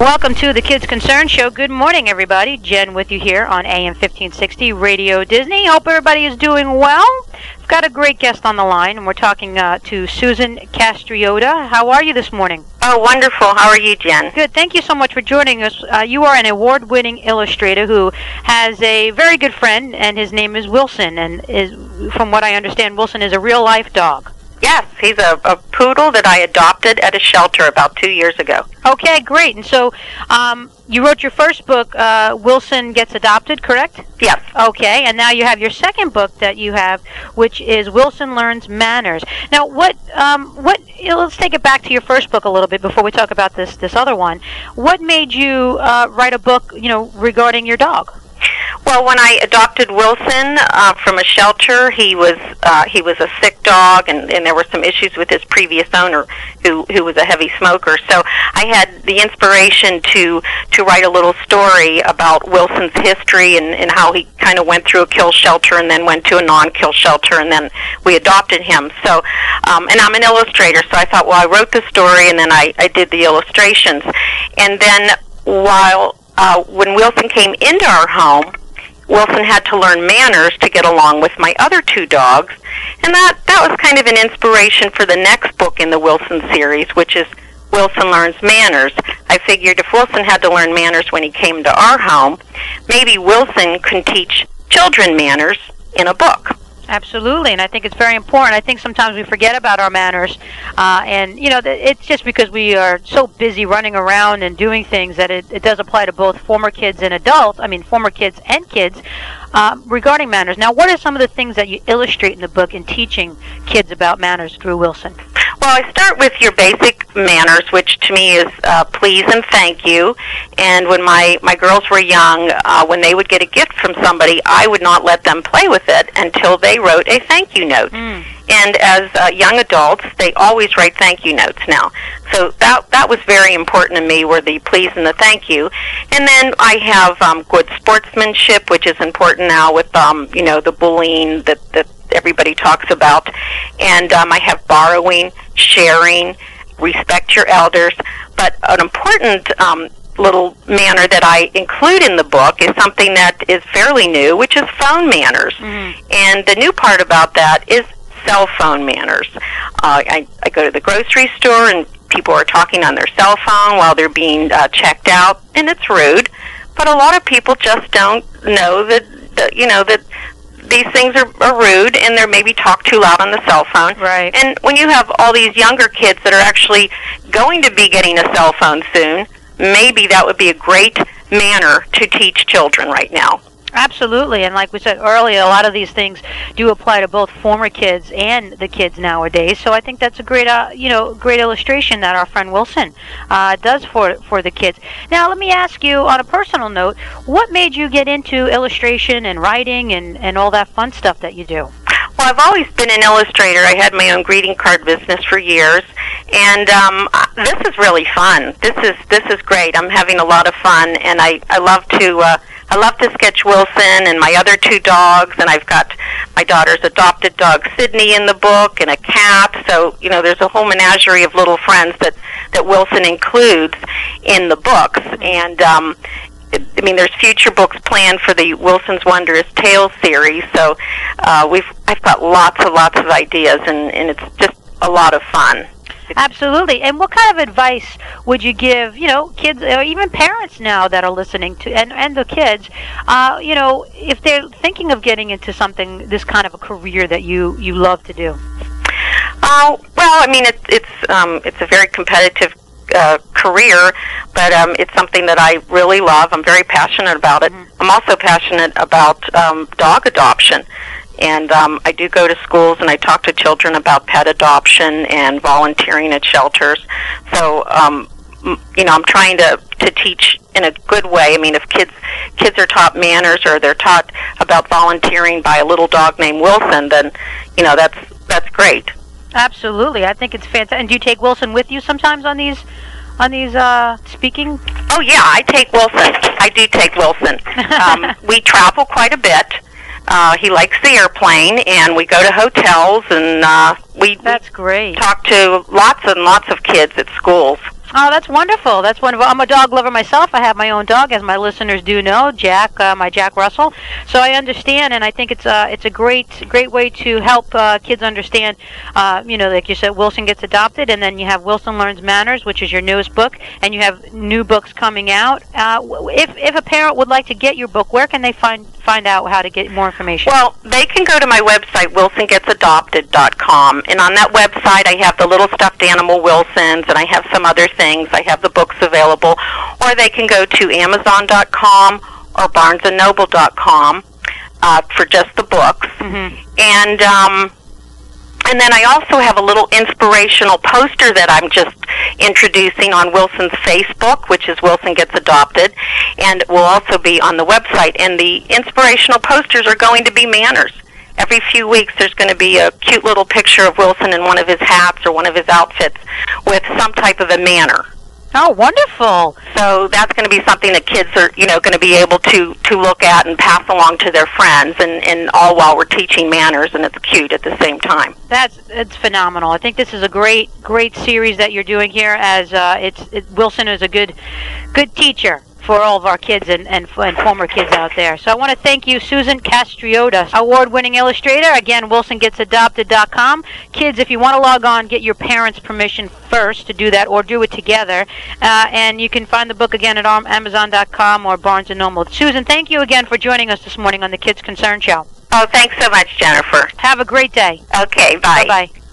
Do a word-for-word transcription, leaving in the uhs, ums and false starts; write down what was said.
Welcome to the Kids Concern Show. Good morning, everybody. Jen with you here on A M fifteen sixty Radio Disney. Hope everybody is doing well. We've got a great guest on the line, and we're talking uh, to Susan Castriota. How are you this morning? Oh, wonderful. How are you, Jen? Good. Thank you so much for joining us. Uh, you are an award-winning illustrator who has a very good friend, and his name is Wilson. And is, from what I understand, Wilson is a real-life dog. Yes, he's a, a poodle that I adopted at a shelter about two years ago. Okay, great. And so um, you wrote your first book, uh, Wilson Gets Adopted, correct? Yes. Okay, and now you have your second book that you have, which is Wilson Learns Manners. Now, what, um, what? You know, let's take it back to your first book a little bit before we talk about this, this other one. What made you uh, write a book, you know, regarding your dog? Well, when I adopted Wilson uh, from a shelter, he was uh, he was a sick dog, and, and there were some issues with his previous owner, who who was a heavy smoker. So I had the inspiration to to write a little story about Wilson's history and, and how he kind of went through a kill shelter and then went to a non-kill shelter, and then we adopted him. So, um, and I'm an illustrator, so I thought, well, I wrote the story, and then I, I did the illustrations, and then while Uh, when Wilson came into our home, Wilson had to learn manners to get along with my other two dogs, and that, that was kind of an inspiration for the next book in the Wilson series, which is Wilson Learns Manners. I figured if Wilson had to learn manners when he came to our home, maybe Wilson can teach children manners in a book. Absolutely, and I think it's very important. I think sometimes we forget about our manners, uh, and, you know, it's just because we are so busy running around and doing things that it, it does apply to both former kids and adults, I mean, former kids and kids, uh, regarding manners. Now, what are some of the things that you illustrate in the book in teaching kids about manners through Wilson? Well, I start with your basic manners, which to me is uh, please and thank you. And when my, my girls were young, uh, when they would get a gift from somebody, I would not let them play with it until they wrote a thank you note. Mm. And as uh, young adults, they always write thank you notes now. So that that was very important to me, were the please and the thank you. And then I have um, good sportsmanship, which is important now with um, you know, the bullying that, that everybody talks about. And um, I have borrowing, sharing, respect your elders. But an important um, little manner that I include in the book is something that is fairly new, which is phone manners. Mm-hmm. And the new part about that is cell phone manners. Uh, I, I go to the grocery store and people are talking on their cell phone while they're being uh, checked out, and it's rude. But a lot of people just don't know that, that you know, that these things are, are rude, and they're maybe talk too loud on the cell phone. Right. And when you have all these younger kids that are actually going to be getting a cell phone soon, maybe that would be a great manner to teach children right now. Absolutely, and like we said earlier, a lot of these things do apply to both former kids and the kids nowadays. So I think that's a great, uh, you know, great illustration that our friend Wilson uh, does for for the kids. Now, let me ask you, on a personal note, what made you get into illustration and writing and and all that fun stuff that you do? Well, I've always been an illustrator. I had my own greeting card business for years, and um, this is really fun. This is this is great. I'm having a lot of fun, and I I love to. Uh, I love to sketch Wilson and my other two dogs, and I've got my daughter's adopted dog, Sydney, in the book, and a cat. So, you know, there's a whole menagerie of little friends that, that Wilson includes in the books. And, um, I mean, there's future books planned for the Wilson's Wondrous Tales series. So uh, we've I've got lots and lots of ideas, and, and it's just a lot of fun. Absolutely. And what kind of advice would you give, you know, kids or even parents now that are listening to, and, and the kids, uh, you know, if they're thinking of getting into something, this kind of a career that you, you love to do? Uh, well, I mean, it's it's um, it's a very competitive uh, career, but um, it's something that I really love. I'm very passionate about it. Mm-hmm. I'm also passionate about um, dog adoption. And um, I do go to schools and I talk to children about pet adoption and volunteering at shelters. So, um, you know, I'm trying to, to teach in a good way. I mean, if kids kids are taught manners or they're taught about volunteering by a little dog named Wilson, then, you know, that's that's great. Absolutely. I think it's fantastic. And do you take Wilson with you sometimes on these on these uh, speaking? Oh, yeah, I take Wilson. I do take Wilson. Um, we travel quite a bit. Uh, he likes the airplane, and we go to hotels, and uh, we, That's great. we talk to lots and lots of kids at schools. Oh, that's wonderful. That's wonderful. I'm a dog lover myself. I have my own dog, as my listeners do know, Jack, uh, my Jack Russell. So I understand, and I think it's a it's a great great way to help uh, kids understand. Uh, you know, like you said, Wilson Gets Adopted, and then you have Wilson Learns Manners, which is your newest book, and you have new books coming out. Uh, if if a parent would like to get your book, where can they find find out how to get more information? Well, they can go to my website, wilson gets adopted dot com, and on that website I have the little stuffed animal Wilsons, and I have some other things. I have the books available, or they can go to amazon dot com or barnes and noble dot com uh, for just the books. Mm-hmm. And um, and then I also have a little inspirational poster that I'm just introducing on Wilson's Facebook, which is Wilson Gets Adopted, and will also be on the website. And the inspirational posters are going to be manners. Every few weeks there's going to be a cute little picture of Wilson in one of his hats or one of his outfits with some type of a manner. Oh, wonderful. So that's going to be something that kids are, you know, going to be able to, to look at and pass along to their friends, and, and all while we're teaching manners, and it's cute at the same time. That's it's phenomenal. I think this is a great great series that you're doing here, as uh, it's it, Wilson is a good good teacher for all of our kids and, and, and former kids out there. So I want to thank you, Susan Castriota, award-winning illustrator. Again, wilson gets adopted dot com. Kids, if you want to log on, get your parents' permission first to do that, or do it together. Uh, and you can find the book again at amazon dot com or Barnes and Noble. Susan, thank you again for joining us this morning on the Kids Concern Show. Oh, thanks so much, Jennifer. Have a great day. Okay, bye. Bye-bye.